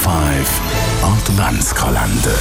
Adventskalender.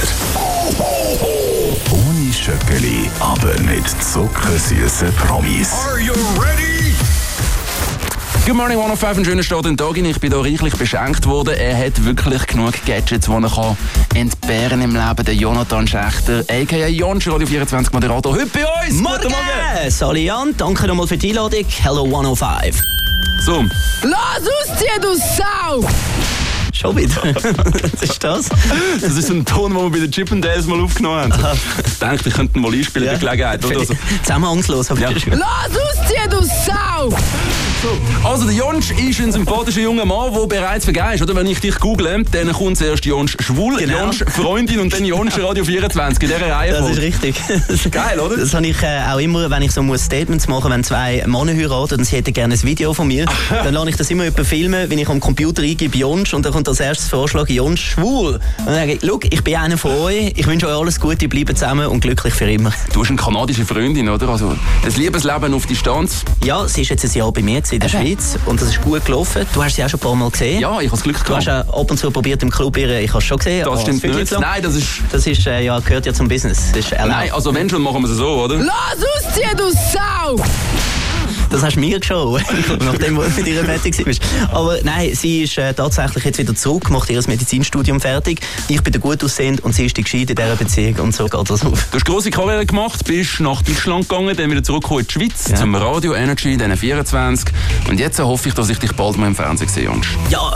Ohne Schöckeli, aber mit zuckersüßen Promis. Are you ready? Good morning, 105, ein schöner Start in den Tag. Ich bin hier reichlich beschenkt worden. Er hat wirklich genug Gadgets, die er entbehren im Leben. Der Jonathan Schächter, a.k.a. Jonsch, Radio 24 Moderator, heute bei uns. Morgen! Sali Jan, danke nochmal für die Einladung. Hello 105. So. Los ausziehen, du Sau! Schon wieder? Was ist das? Das ist so ein Ton, den wir bei den Chip and Dales mal aufgenommen haben. Ich dachte, ich könnte ihn mal einspielen in der Gelegenheit. Oder so. Zusammenhangslos, aber Ja. Los ausziehen, du Sau! Also der Jonsch ist ein sympathischer junger Mann, der bereits vergeben ist. Oder? Wenn ich dich google, dann kommt zuerst Jonsch schwul, Genau. Jonsch Freundin und dann Jonsch Radio 24 in dieser Reihe. Das ist richtig. Geil, oder? Das habe ich auch immer, wenn ich so muss Statements machen muss, wenn zwei Männer heiraten und sie hätten gerne ein Video von mir, dann lasse ich das immer filmen, wenn ich am Computer eingebe Jonsch und dann kommt als erstes Vorschlag Jonsch schwul. Und dann sage ich, schau, ich bin einer von euch, ich wünsche euch alles Gute, bleibt zusammen und glücklich für immer. Du hast eine kanadische Freundin, oder? Also ein Liebesleben auf Distanz. Ja, sie ist jetzt ein Jahr bei mir in der Schweiz und das ist gut gelaufen. Du hast sie auch schon ein paar Mal gesehen. Ja, ich habe das Glück Du hast gehabt. auch ab und zu probiert im Club, ich habe es schon gesehen. Das stimmt als nicht. Viertel. Nein, das ist... Das ist, ja, gehört ja zum Business. Das ist erlaubt. Nein, also wenn schon, machen wir es so, oder? Los ausziehen, du Sau! Das hast du mir geschaut, nachdem du mit ihr fertig warst. Aber nein, sie ist tatsächlich jetzt wieder zurück, macht ihr Medizinstudium fertig. Ich bin der gut aussehend und sie ist die Gescheite in dieser Beziehung und so geht das auf. Du hast eine grosse Karriere gemacht, bist nach Deutschland gegangen, dann wieder zurückgekommen in die Schweiz, zum Radio Energy, dann 24. Und jetzt hoffe ich, dass ich dich bald mal im Fernsehen sehe, Jonsch. Ja,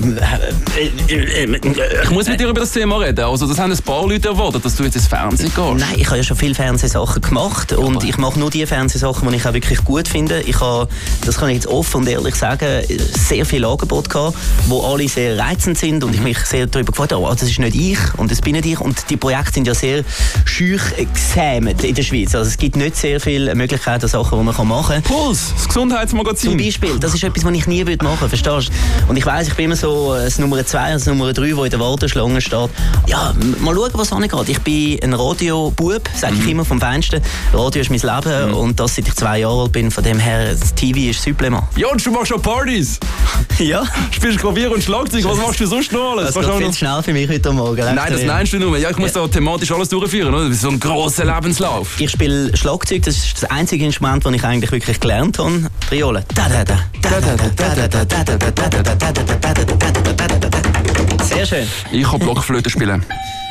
Ich muss mit dir über das Thema reden. Also das haben ein paar Leute erwartet, dass du jetzt ins Fernsehen gehst. Nein, ich habe ja schon viele Fernsehsachen gemacht und ich mache nur die Fernsehsachen, die ich auch wirklich gut finde. Ich habe, das kann ich jetzt offen und ehrlich sagen, sehr viele Angebote gehabt, die alle sehr reizend sind und ich mich sehr darüber gefreut habe, das ist nicht ich und das bin nicht ich. Und die Projekte sind ja sehr schüch gesämt in der Schweiz. Also es gibt nicht sehr viele Möglichkeiten, Sachen, die man machen kann. Puls, das Gesundheitsmagazin. Zum Beispiel, das ist etwas, was ich nie machen würde, verstehst du? Und ich weiss, ich bin immer so das Nummer 2, das Nummer 3, wo in der Warteschlange steht. Ja, mal schauen, was angeht. Ich bin ein Radiobub, sage ich immer, vom Feinsten. Radio ist mein Leben und das seit ich 2 Jahre alt bin. Von dem her, das TV ist Supplement. Jonsch, du machst schon Partys. Ja, Spielst Klavier und Schlagzeug. Was machst du sonst noch alles? das geht viel zu schnell für mich heute Morgen. Nein, das nennst du nur. Ja, ich muss da thematisch alles durchführen, oder? Das ist so ein grosser Lebenslauf. Ich spiele Schlagzeug, das ist das einzige Instrument, das ich eigentlich wirklich gelernt habe. Triole. Sehr schön. Ich kann Blockflöte spielen.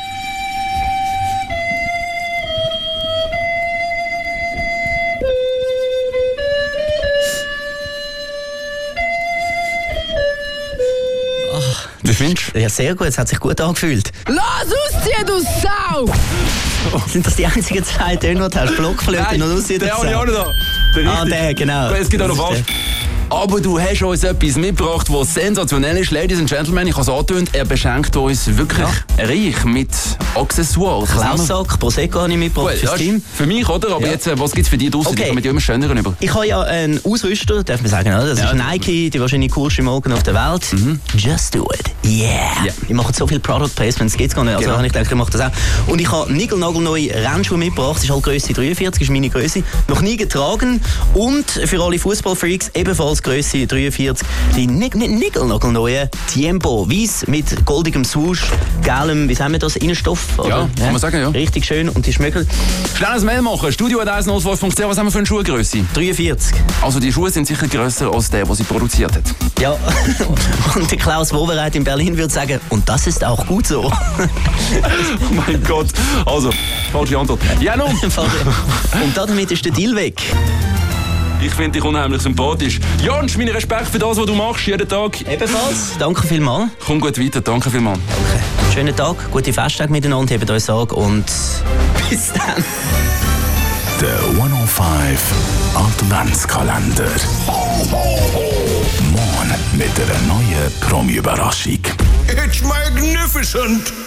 Wie findest du? Ja, sehr gut, es hat sich gut angefühlt. Los ausziehen, du Sau! Sind das die einzigen 2 Töne, die du hast? Blockflöte und aussieht der habe ich auch noch da. Ah, der, genau. Es gibt auch noch Das ist was. Aber du hast uns etwas mitgebracht, was sensationell ist. Ladies and Gentlemen, ich habe es angetönt, er beschenkt uns wirklich reich mit Accessoires. Klaussack, Prosecco habe ich mitgebracht Gut, fürs das Team. ist für mich, oder? Aber Ja. jetzt, was gibt es für dich draussen? Okay. Die kommen ja immer schöner rüber. Ich habe ja einen Ausrüster, darf man sagen, oder? Das ist Nike, die wahrscheinlich coolste Marke auf der Welt. Just do it. Yeah. Ja. Ich mache so viel Product Placements, geht's gar nicht. Also Genau. habe ich gedacht, ich mache das auch. Und ich habe niegelnagelneue Rennschuhe mitgebracht. Das ist halt Grösse 43, ist meine Grösse. Noch nie getragen. Und für alle Fußballfreaks ebenfalls Grösse 43. Die niegelnagelneuen Tiempo. Weiss mit goldigem Swoosh, gelbem, wie sagen wir das, Innenstoff. Ja, kann man sagen, ja. Richtig schön und die schmöckelt. Schnelles Mail machen. Studio@105.ch. Was haben wir für eine Schuhgrösse? 43. Also die Schuhe sind sicher grösser als der sie produziert hat. Ja, und der Klaus Wowereit in Berlin würde sagen, und das ist auch gut so. Oh mein Gott. Also, falsche Antwort. Ja, nun. Und damit ist der Deal weg. Ich finde dich unheimlich sympathisch. Jonsch, mein Respekt für das, was du machst, jeden Tag. Ebenfalls. Danke vielmals. Komm gut weiter, danke vielmals. Danke. Schönen Tag, gute Festtage miteinander, hebt euch Sorge und bis dann. Der 105 Adventskalender. Morgen mit einer neuen Promi-Überraschung. It's magnificent!